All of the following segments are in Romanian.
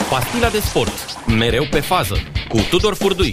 Pastila de sport, mereu pe fază, cu Tudor Furdui.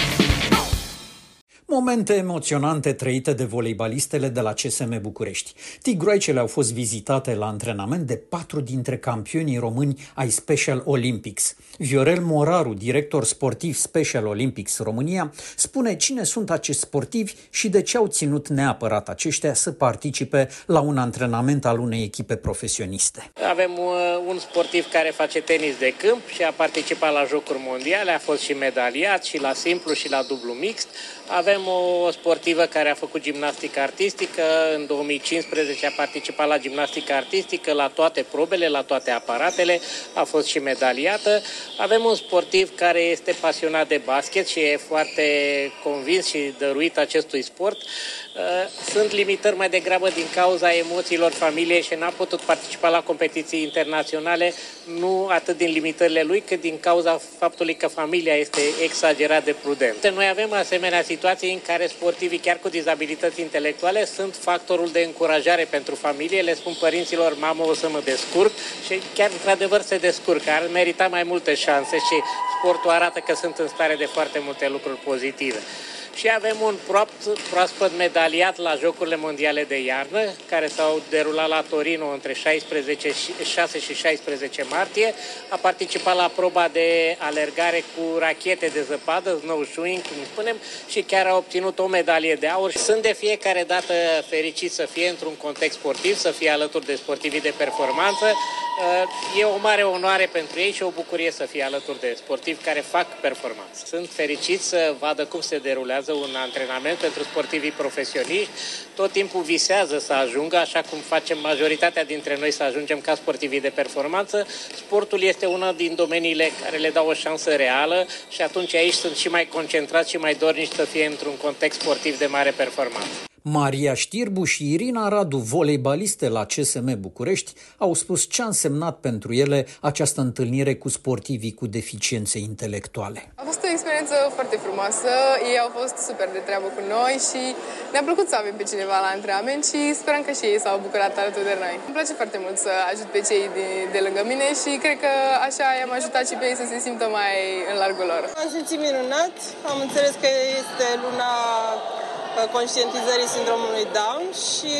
Momente emoționante trăite de voleibalistele de la CSM București. Tigroaicele au fost vizitate la antrenament de 4 dintre campionii români ai Special Olympics. Viorel Moraru, director sportiv Special Olympics România, spune cine sunt acești sportivi și de ce au ținut neapărat aceștia să participe la un antrenament al unei echipe profesioniste. Avem un sportiv care face tenis de câmp și a participat la Jocuri Mondiale, a fost și medaliat și la simplu și la dublu mixt. Avem o sportivă care a făcut gimnastică artistică, în 2015 a participat la gimnastică artistică, la toate probele, la toate aparatele, a fost și medaliată. Avem un sportiv care este pasionat de basket și e foarte convins și dăruit acestui sport. Sunt limitări mai degrabă din cauza emoțiilor familiei și n-a putut participa la competiții internaționale, nu atât din limitările lui, cât din cauza faptului că familia este exagerat de prudentă. Noi avem asemenea situații în care sportivii, chiar cu dizabilități intelectuale, sunt factorul de încurajare pentru familie. Le spun părinților, mamă, o să mă descurc, și chiar într-adevăr se descurcă. Ar merita mai multe șanse și sportul arată că sunt în stare de foarte multe lucruri pozitive. Și avem un proaspăt medaliat la Jocurile Mondiale de Iarnă, care s-au derulat la Torino între 6 și 16 martie. A participat la proba de alergare cu rachete de zăpadă, snowshoeing, cum spunem, și chiar a obținut o medalie de aur. Sunt de fiecare dată fericit să fie într-un context sportiv, să fie alături de sportivii de performanță. E o mare onoare pentru ei și o bucurie să fie alături de sportivi care fac performanță. Sunt fericit să vadă cum se derulează un antrenament pentru sportivii profesioniști. Tot timpul visează să ajungă, așa cum facem majoritatea dintre noi, să ajungem ca sportivii de performanță. Sportul este una din domeniile care le dau o șansă reală și atunci aici sunt și mai concentrați și mai dornici să fie într-un context sportiv de mare performanță. Maria Știrbu și Irina Radu, voleibaliste la CSM București, au spus ce a însemnat pentru ele această întâlnire cu sportivii cu deficiențe intelectuale. A fost o experiență foarte frumoasă, ei au fost super de treabă cu noi și ne-a plăcut să avem pe cineva la antrenament și sperăm că și ei s-au bucurat alături de noi. Îmi place foarte mult să ajut pe cei de lângă mine și cred că așa i-am ajutat și pe ei să se simtă mai în largul lor. Am simțit minunat, am înțeles că este luna conștientizării sindromului Down și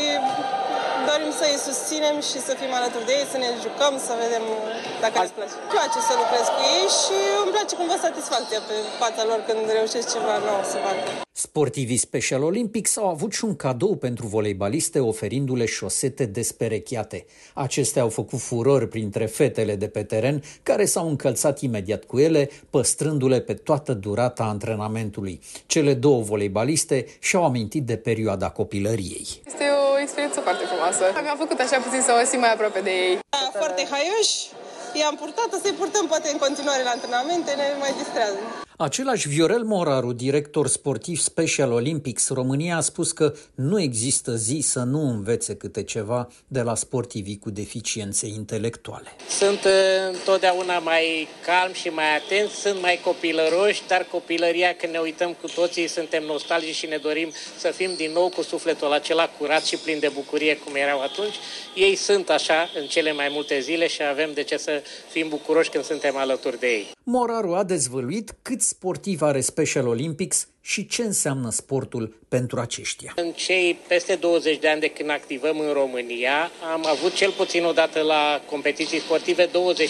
dorim să îi susținem și să fim alături de ei, să ne jucăm, să vedem dacă ne place. Îmi place să lucrez cu ei și îmi place cum văd satisfacția pe fața lor când reușesc ceva nou să facă. Sportivii Special Olympics au avut și un cadou pentru voleibaliste, oferindu-le șosete desperechiate. Acestea au făcut furor printre fetele de pe teren, care s-au încălțat imediat cu ele, păstrându-le pe toată durata antrenamentului. Cele două voleibaliste și-au amintit de perioada copilăriei. Este o experiență foarte frumoasă. Mi-a făcut așa puțin să mă simt mai aproape de ei. Foarte haioși, i-am purtat, o să-i purtăm poate în continuare la antrenamente, ne mai distrează. Același Viorel Moraru, director sportiv Special Olympics România, a spus că nu există zi să nu învețe câte ceva de la sportivii cu deficiențe intelectuale. Sunt întotdeauna mai calmi și mai atenți, sunt mai copilăroși, dar copilăria, când ne uităm cu toții, suntem nostalgici și ne dorim să fim din nou cu sufletul acela curat și plin de bucurie cum erau atunci. Ei sunt așa în cele mai multe zile și avem de ce să fim bucuroși când suntem alături de ei. Moraru a dezvăluit câți sportivi are Special Olympics și ce înseamnă sportul pentru aceștia. În cei peste 20 de ani de când activăm în România, am avut cel puțin o dată la competiții sportive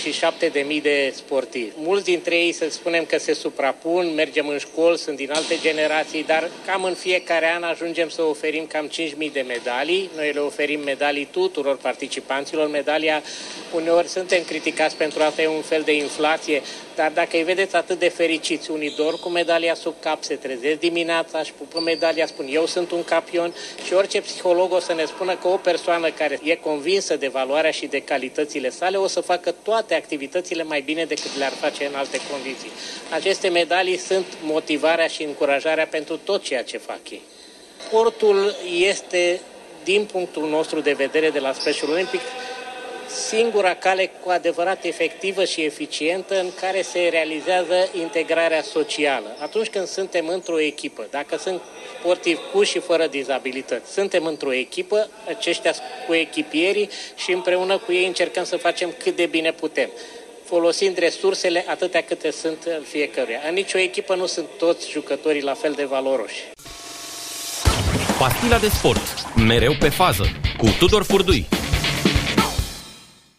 27.000 de sportivi. Mulți dintre ei, să spunem că se suprapun, mergem în școli, sunt din alte generații, dar cam în fiecare an ajungem să oferim cam 5.000 de medalii. Noi le oferim medalii tuturor participanților. Medalia, uneori suntem criticați pentru asta, e un fel de inflație, dar dacă îi vedeți atât de fericiți, unii dor cu medalia sub cap, se trezesc dimineața, își pupă medalia, spun eu sunt un campion, și orice psiholog o să ne spună că o persoană care e convinsă de valoarea și de calitățile sale o să facă toate activitățile mai bine decât le-ar face în alte condiții. Aceste medalii sunt motivarea și încurajarea pentru tot ceea ce fac ei. Sportul este, din punctul nostru de vedere de la Special Olympics, singura cale cu adevărat efectivă și eficientă în care se realizează integrarea socială. Atunci când suntem într-o echipă, dacă sunt sportivi cu și fără dizabilități, suntem într-o echipă, aceștia cu echipierii și împreună cu ei încercăm să facem cât de bine putem. folosind resursele atâtea câte sunt fiecăruia. În nicio echipă nu sunt toți jucătorii la fel de valoroși. Pastila de sport, mereu pe fază, cu Tudor Furdui.